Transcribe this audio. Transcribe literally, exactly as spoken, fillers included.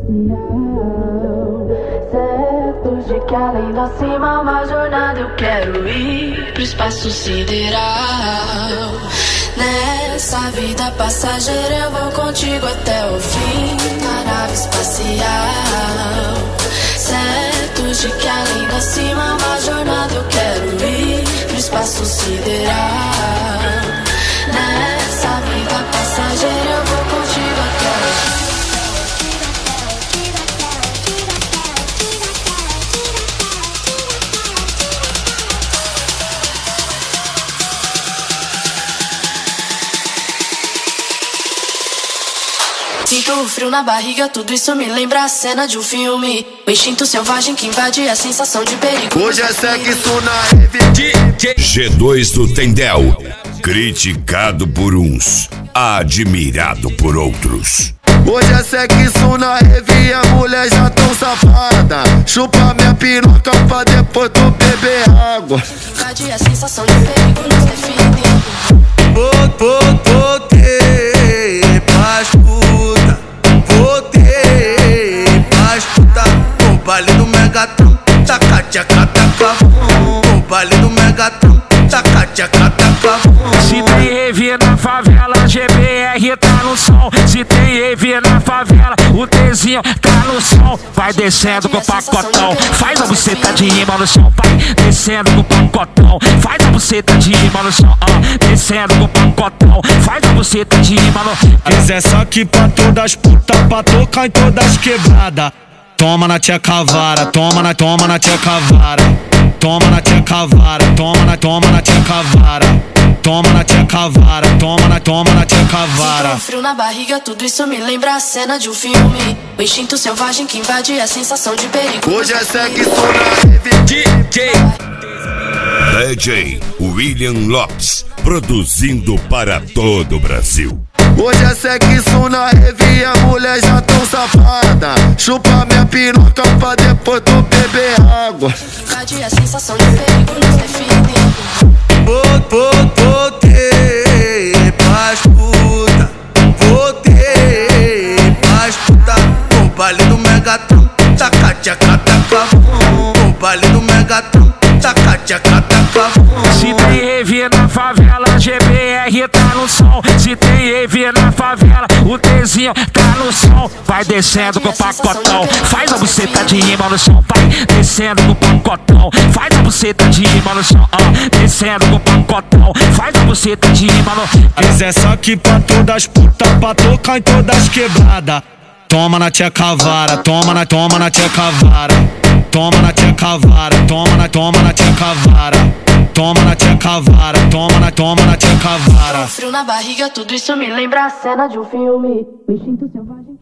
espacial. Certos de que além da cima uma jornada eu quero ir pro espaço sideral. Nessa vida passageira eu vou contigo até o fim da nave espacial. Certos de que além da cima uma jornada eu quero ir pro espaço sideral. Nessa vida passageira eu vou contigo até o fim. Sinto o frio na barriga, tudo isso me lembra a cena de um filme. O instinto selvagem que invade a sensação de perigo. Hoje é sexo na rave D J G dois do Tendel. Criticado por uns, admirado por outros. Hoje é sexo na rave e a mulher já tão safada. Chupa minha piroca pra depois tu beber água. Invade a sensação de perigo nos define. Voltei pras puta, voltei pras puta. O baile do Megatron, taca tchaca taca. O baile do Megatron, taca tchaca taca. Se tem rave na favela, G B R tá no som. Se tem rave na favela, o Tzinho tá no som. Vai descendo com o pacotão, faz a buceta de rima no chão. Vai descendo com o pacotão, faz a buceta de rima no chão. uh, Descendo com o pacotão, faz a buceta de rima no chão. Quiser só aqui pra todas putas, pra tocar em todas quebradas. Toma na tia cavara, toma na, toma na tia cavara. Toma na tia cavara, toma na, toma na tia cavara. Toma na tia cavara, toma na, toma na tia cavara. Sinto um frio na barriga, tudo isso me lembra a cena de um filme. O instinto selvagem que invade a sensação de perigo. Hoje é sexo na rave D J D J William Lopes, produzindo para todo o Brasil. Hoje é sexo na rave e a mulher já tão safada. Chupa minha piroca pra depois tu beber água. Invade a sensação de perigo nos define. Voltei pras puta, voltei pras puta. O baile do Megatron, taca tchaca taca. O baile do Megatron, taca tchaca taca. Se tem rave na favela, G B R tá no som. Se tem rave na favela, o Tzinho tá no som. Vai descendo com o pacotão, faz a buceta de rima no chão. Vai descendo com o pacotão, faz a buceta de rima no chão. uh, Descendo com o pacotão, faz a buceta de rima no chão. Quiser só aqui pra todas putas, pra tocar em todas quebradas. Toma na tia cavara, toma na, toma na tia cavara. Toma na tia cavara, toma na, toma na tia cavara. Toma na tia cavara, toma na, toma na tia cavara. Frio na barriga, tudo isso me lembra a cena de um filme. O instinto selvagem.